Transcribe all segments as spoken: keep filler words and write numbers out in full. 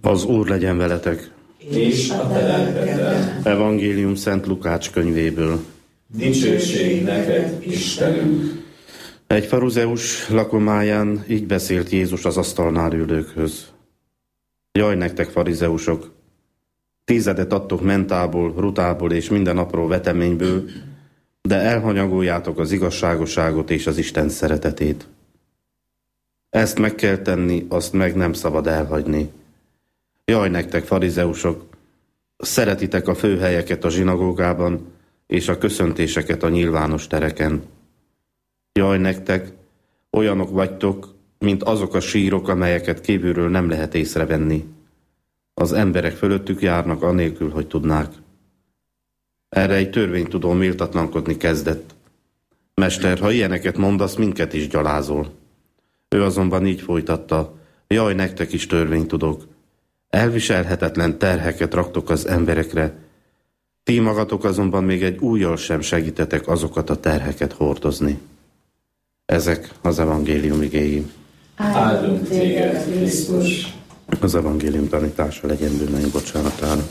Az Úr legyen veletek. És a te lelkeddel. Evangélium Szent Lukács könyvéből. Dicsőség neked, Istenünk! Egy faruzeus lakomáján így beszélt Jézus az asztalnál ülőkhöz. Jaj nektek, farizeusok! Tízedet adtok mentából, rutából és minden apró veteményből, de elhanyagoljátok az igazságosságot és az Isten szeretetét. Ezt meg kell tenni, azt meg nem szabad elhagyni. Jaj nektek, farizeusok! Szeretitek a főhelyeket a zsinagógában, és a köszöntéseket a nyilvános tereken. Jaj nektek! Olyanok vagytok, mint azok a sírok, amelyeket kívülről nem lehet észrevenni. Az emberek fölöttük járnak anélkül, hogy tudnák. Erre egy törvénytudó méltatlankodni kezdett. Mester, ha ilyeneket mondasz, minket is gyalázol. Ő azonban így folytatta. Jaj nektek is, törvénytudók! Elviselhetetlen terheket raktok az emberekre. Ti magatok azonban még egy ujjal sem segítetek azokat a terheket hordozni. Ezek az evangélium igéi. Áldunk téged, Krisztus! Az evangélium tanítása legyen bűneink bocsánatára.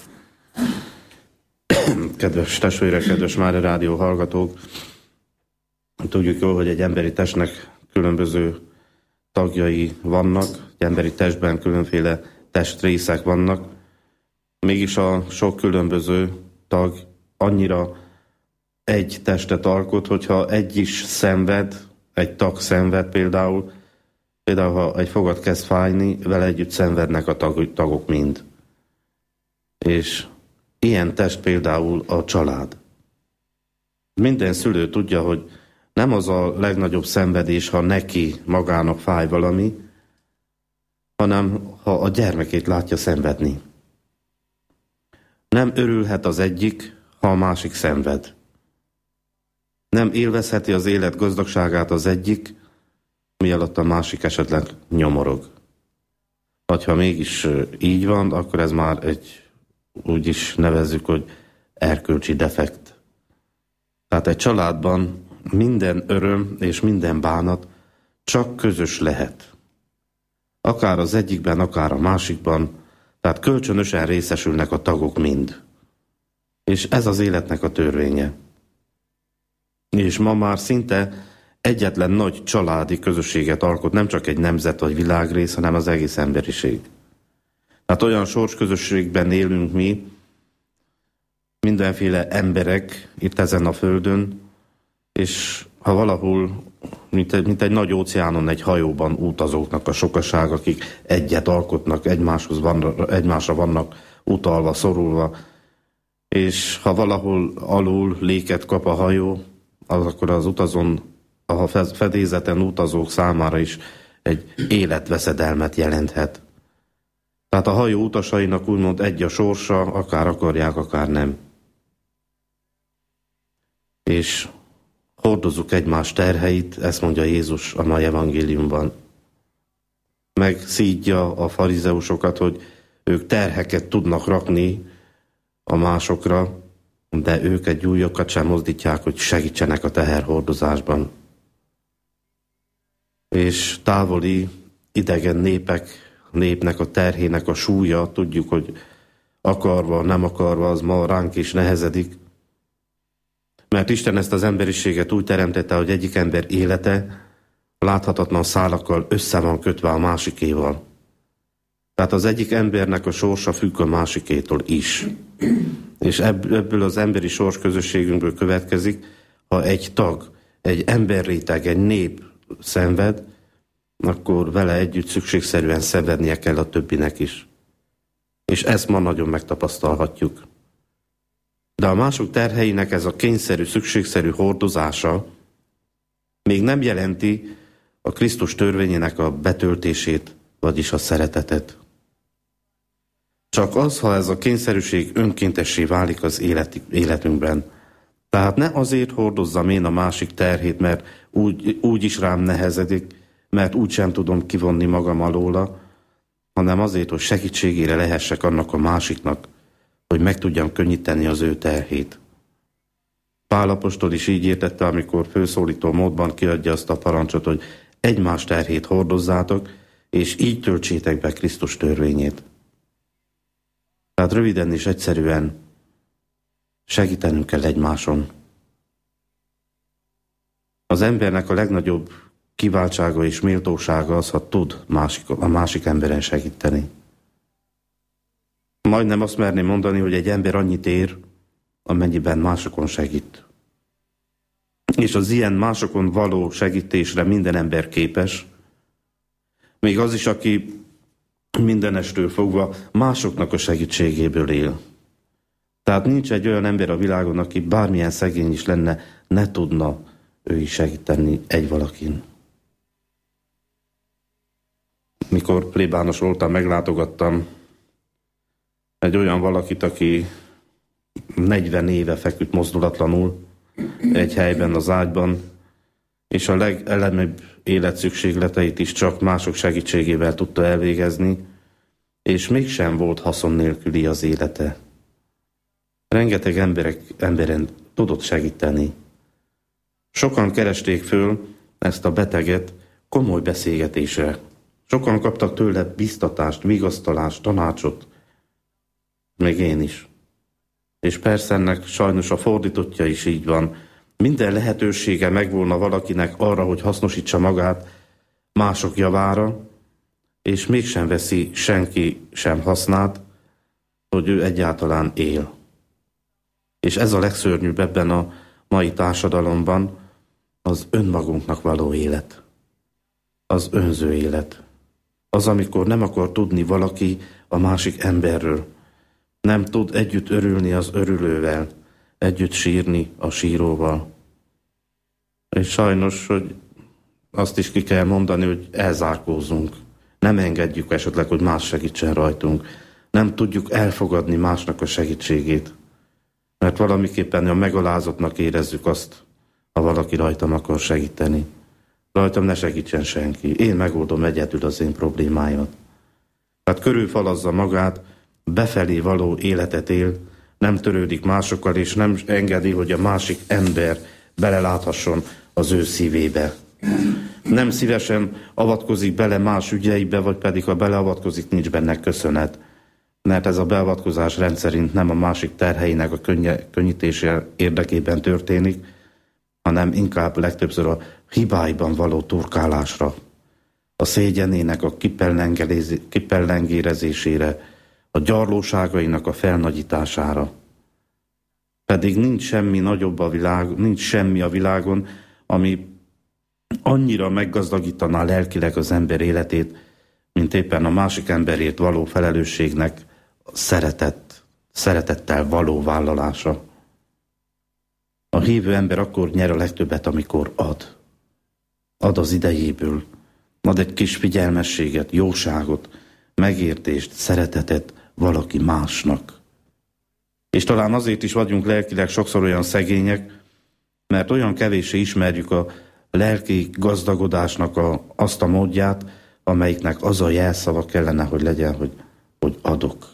Kedves testvérek, kedves Mária Rádió hallgatók! Tudjuk jól, hogy egy emberi testnek különböző tagjai vannak, egy emberi testben különféle testrészek vannak, mégis a sok különböző tag annyira egy testet alkot, hogyha egy is szenved, egy tag szenved például, például ha egy fogad kezd fájni, vele együtt szenvednek a tag, tagok mind. És ilyen test például a család. Minden szülő tudja, hogy nem az a legnagyobb szenvedés, ha neki magának fáj valami, hanem ha a gyermekét látja szenvedni. Nem örülhet az egyik, ha a másik szenved. Nem élvezheti az élet gazdagságát az egyik, mi alatt a másik esetleg nyomorog. Vagy ha mégis így van, akkor ez már egy, úgy is nevezzük, hogy erkölcsi defekt. Tehát egy családban minden öröm és minden bánat csak közös lehet. Akár az egyikben, akár a másikban, tehát kölcsönösen részesülnek a tagok mind. És ez az életnek a törvénye. És ma már szinte egyetlen nagy családi közösséget alkot, nem csak egy nemzet vagy világrész, hanem az egész emberiség. Tehát olyan sorsközösségben élünk mi, mindenféle emberek itt ezen a földön, és ha valahol, mint egy, mint egy nagy óceánon, egy hajóban utazóknak a sokaság, akik egyet alkotnak, egymáshoz van, egymásra vannak utalva, szorulva, és ha valahol alul léket kap a hajó, az akkor az utazón, a fedélzeten utazók számára is egy életveszedelmet jelenthet. Tehát a hajó utasainak úgymond egy a sorsa, akár akarják, akár nem. És hordozzuk egymás terheit, ezt mondja Jézus a mai evangéliumban. Megszídja a farizeusokat, hogy ők terheket tudnak rakni a másokra, de ők egy újakat sem mozdítják, hogy segítsenek a teherhordozásban. És távoli, idegen népek, népnek a terhének a súlya, tudjuk, hogy akarva, nem akarva, az ma ránk is nehezedik. Mert Isten ezt az emberiséget úgy teremtette, hogy egyik ember élete láthatatlan szálakkal össze van kötve a másikéval. Tehát az egyik embernek a sorsa függ a másikétól is. És ebből az emberi sors közösségünkből következik, ha egy tag, egy emberréteg, egy nép szenved, akkor vele együtt szükségszerűen szenvednie kell a többinek is. És ezt ma nagyon megtapasztalhatjuk. De a mások terheinek ez a kényszerű, szükségszerű hordozása még nem jelenti a Krisztus törvényének a betöltését, vagyis a szeretetet. Csak az, ha ez a kényszerűség önkéntessé válik az élet, életünkben. Tehát ne azért hordozzam én a másik terhét, mert úgy, úgy is rám nehezedik, mert úgy sem tudom kivonni magam alóla, hanem azért, hogy segítségére lehessek annak a másiknak, hogy meg tudjam könnyíteni az ő terhét. Pál apostol is így értette, amikor főszólító módban kiadja azt a parancsot, hogy egymás terhét hordozzátok, és így töltsétek be Krisztus törvényét. Tehát röviden és egyszerűen segítenünk kell egymáson. Az embernek a legnagyobb kiváltsága és méltósága az, ha tud másik, a másik emberen segíteni. Majdnem azt merném mondani, hogy egy ember annyit ér, amennyiben másokon segít. És az ilyen másokon való segítésre minden ember képes, még az is, aki mindenestől fogva másoknak a segítségéből él. Tehát nincs egy olyan ember a világon, aki bármilyen szegény is lenne, ne tudna ő is segíteni egy valakin. Mikor plébános voltam, meglátogattam egy olyan valakit, aki negyven éve feküdt mozdulatlanul egy helyben az ágyban, és a legelemibb életszükségleteit is csak mások segítségével tudta elvégezni, és mégsem volt haszon nélküli az élete. Rengeteg emberek, emberen tudott segíteni. Sokan keresték föl ezt a beteget komoly beszélgetésre. Sokan kaptak tőle biztatást, vigasztalást, tanácsot. Még én is. És persze ennek sajnos a fordítottja is így van. Minden lehetősége megvolna valakinek arra, hogy hasznosítsa magát mások javára, és mégsem veszi senki sem hasznát, hogy ő egyáltalán él. És ez a legszörnyűbb ebben a mai társadalomban, az önmagunknak való élet. Az önző élet. Az, amikor nem akar tudni valaki a másik emberről. Nem tud együtt örülni az örülővel, együtt sírni a síróval. És sajnos, hogy azt is ki kell mondani, hogy elzárkózunk. Nem engedjük esetleg, hogy más segítsen rajtunk. Nem tudjuk elfogadni másnak a segítségét. Mert valamiképpen a megalázottnak érezzük azt, ha valaki rajtam akar segíteni. Rajtam ne segítsen senki. Én megoldom egyedül az én problémáimat. Tehát körülfalazza magát, befelé való életet él, nem törődik másokkal, és nem engedi, hogy a másik ember beleláthasson az ő szívébe. Nem szívesen avatkozik bele más ügyeibe, vagy pedig ha beleavatkozik, nincs benne köszönet. Mert ez a beavatkozás rendszerint nem a másik terheinek a könnye, könnyítése érdekében történik, hanem inkább legtöbbször a hibáiban való turkálásra, a szégyenének a kipellengérezésére, a gyarlóságainak a felnagyítására. Pedig nincs semmi nagyobb a világ, nincs semmi a világon, ami annyira meggazdagítaná lelkileg az ember életét, mint éppen a másik emberért való felelősségnek szeretet, szeretettel való vállalása. A hívő ember akkor nyer a legtöbbet, amikor ad. Ad az idejéből. Ad egy kis figyelmességet, jóságot, megértést, szeretetet valaki másnak. És talán azért is vagyunk lelkileg sokszor olyan szegények, mert olyan kevéssé ismerjük a lelki gazdagodásnak a, azt a módját, amelyiknek az a jelszava kellene, hogy legyen, hogy, hogy adok.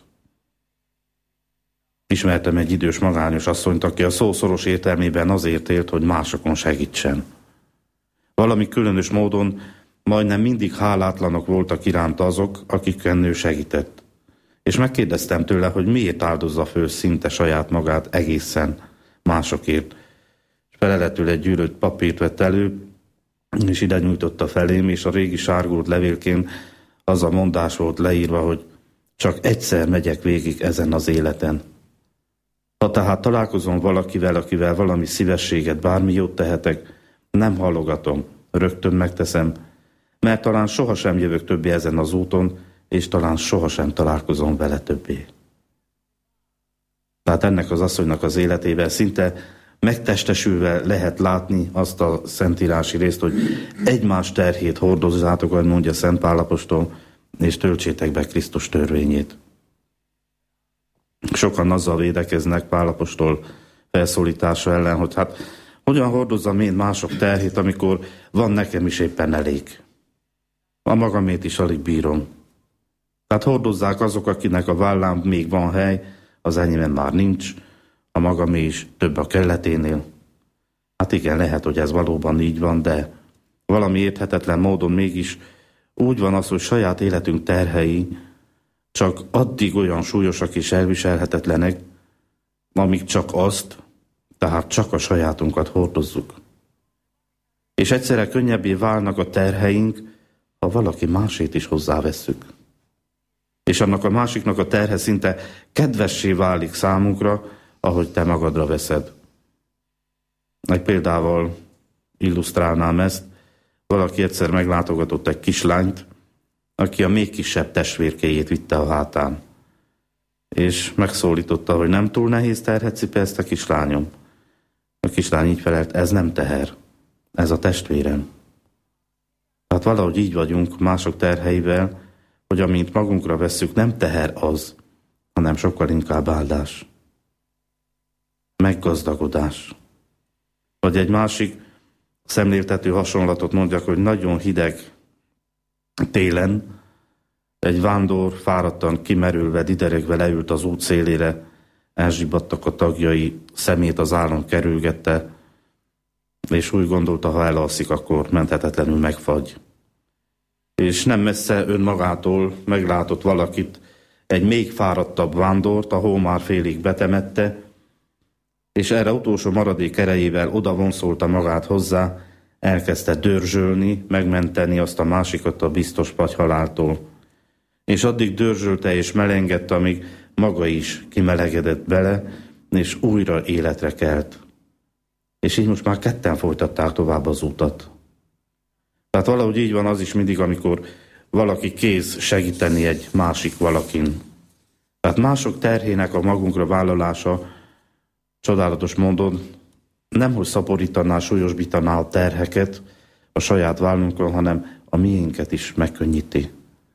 Ismertem egy idős magányos asszonyt, aki a szó szoros értelmében azért élt, hogy másokon segítsen. Valami különös módon majdnem mindig hálátlanok voltak iránta azok, akikkel ő segített. És megkérdeztem tőle, hogy miért áldozza föl szinte saját magát egészen másokért. És feleletül egy gyűrött papírt vett elő, és ide nyújtotta felém, és a régi sárgult levélként az a mondás volt leírva, hogy csak egyszer megyek végig ezen az életen. Ha tehát találkozom valakivel, akivel valami szívességet, bármi jót tehetek, nem hallogatom, rögtön megteszem, mert talán sohasem jövök többé ezen az úton, és talán sohasem találkozom vele többé. Tehát ennek az asszonynak az életében szinte megtestesülve lehet látni azt a szentírási részt, hogy egymás terhét hordozzátok, ahogy mondja Szent Pál apostol, és töltsétek be Krisztus törvényét. Sokan azzal védekeznek Pál apostol felszólítása ellen, hogy hát hogyan hordozzam én mások terhét, amikor van nekem is éppen elég. A magamét is alig bírom. Tehát hordozzák azok, akinek a vállán még van hely, az enyémben már nincs, a magamé is több a kelleténél. Hát igen, lehet, hogy ez valóban így van, de valami érthetetlen módon mégis úgy van az, hogy saját életünk terhei csak addig olyan súlyosak és elviselhetetlenek, amíg csak azt, tehát csak a sajátunkat hordozzuk. És egyszerre könnyebbé válnak a terheink, ha valaki másét is hozzávesszük. És annak a másiknak a terhe szinte kedvessé válik számunkra, ahogy te magadra veszed. Egy példával illusztrálnám ezt. Valaki egyszer meglátogatott egy kislányt, aki a még kisebb testvérkéjét vitte a hátán. És megszólította, hogy nem túl nehéz terhet cipel ezt a kislányom. A kislány így felelt, ez nem teher, ez a testvérem. Hát valahogy így vagyunk mások terheivel, hogy amint magunkra vesszük, nem teher az, hanem sokkal inkább áldás. Meggazdagodás. Vagy egy másik szemléltető hasonlatot mondjak, hogy nagyon hideg télen egy vándor fáradtan kimerülve, dideregve leült az út szélére, elzsibbadtak a tagjai, szemét az állam kerülgette, és úgy gondolta, ha elalszik, akkor menthetetlenül megfagy. És nem messze önmagától meglátott valakit, egy még fáradtabb vándort, a hó már félig betemette, és erre utolsó maradék erejével oda vonszolta magát hozzá, elkezdte dörzsölni, megmenteni azt a másikat a biztos pagyhaláltól. És addig dörzsölte és melengedte, amíg maga is kimelegedett bele, és újra életre kelt. És így most már ketten folytatták tovább az utat. Tehát valahogy így van az is mindig, amikor valaki kész segíteni egy másik valakin. Tehát mások terhének a magunkra vállalása, csodálatos módon, nemhogy szaporítaná, súlyosbítaná a terheket a saját vállunkon, hanem a miénket is megkönnyíti.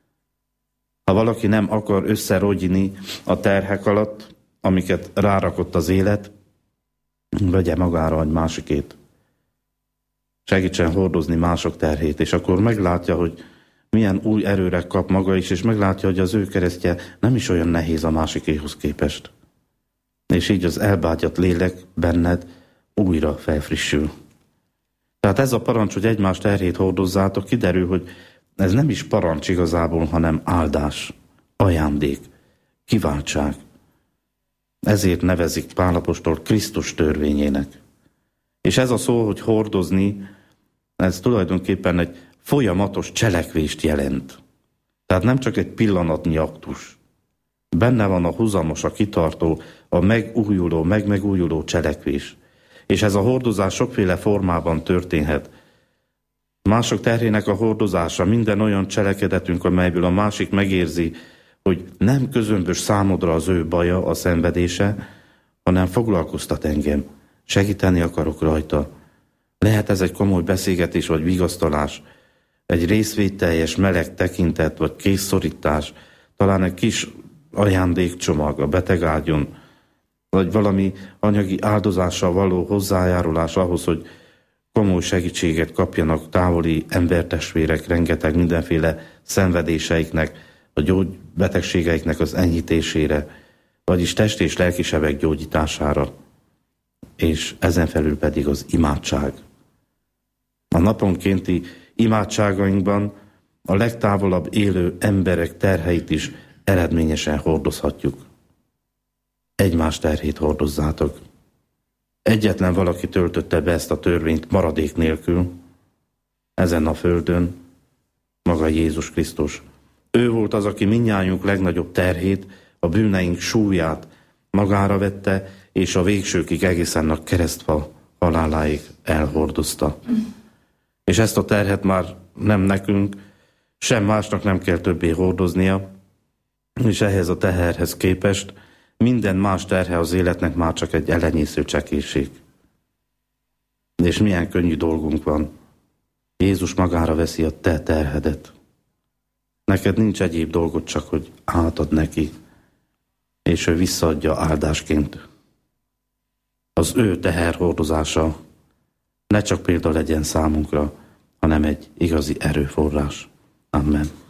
Ha valaki nem akar összerogyni a terhek alatt, amiket rárakott az élet, vegye magára egy másikét. Segítsen hordozni mások terhét, és akkor meglátja, hogy milyen új erőre kap maga is, és meglátja, hogy az ő keresztje nem is olyan nehéz a másikéhoz képest. És így az elbágyat lélek benned újra felfrissül. Tehát ez a parancs, hogy egymás terhét hordozzátok, kiderül, hogy ez nem is parancs igazából, hanem áldás, ajándék, kiváltság. Ezért nevezik Pál apostol Krisztus törvényének. És ez a szó, hogy hordozni, ez tulajdonképpen egy folyamatos cselekvést jelent. Tehát nem csak egy pillanatnyi aktus. Benne van a huzamos, a kitartó, a megújuló, megmegújuló cselekvés. És ez a hordozás sokféle formában történhet. Mások terhének a hordozása, minden olyan cselekedetünk, amelyből a másik megérzi, hogy nem közömbös számodra az ő baja, a szenvedése, hanem foglalkoztat engem, segíteni akarok rajta. Lehet ez egy komoly beszélgetés vagy vigasztalás, egy részvételjes meleg tekintet vagy készszorítás, talán egy kis ajándékcsomag a betegágyon, vagy valami anyagi áldozással való hozzájárulás ahhoz, hogy komoly segítséget kapjanak távoli embertestvérek rengeteg mindenféle szenvedéseiknek, a gyógybetegségeiknek az enyhítésére, vagyis test és lelkisebek gyógyítására, és ezen felül pedig az imádság. A naponkénti imádságainkban a legtávolabb élő emberek terheit is eredményesen hordozhatjuk. Egymás terhét hordozzátok. Egyetlen valaki töltötte be ezt a törvényt maradék nélkül, ezen a földön, maga Jézus Krisztus. Ő volt az, aki mindnyájunk legnagyobb terhét, a bűneink súlyát magára vette, és a végsőkig egészen a keresztfa haláláig elhordozta. És ezt a terhet már nem nekünk, sem másnak nem kell többé hordoznia, és ehhez a teherhez képest minden más terhe az életnek már csak egy elenyésző csekészség. És milyen könnyű dolgunk van. Jézus magára veszi a te terhedet. Neked nincs egyéb dolgod, csak hogy átad neki, és ő visszaadja áldásként. Az ő teherhordozása ne csak példa legyen számunkra, hanem egy igazi erőforrás. Amen.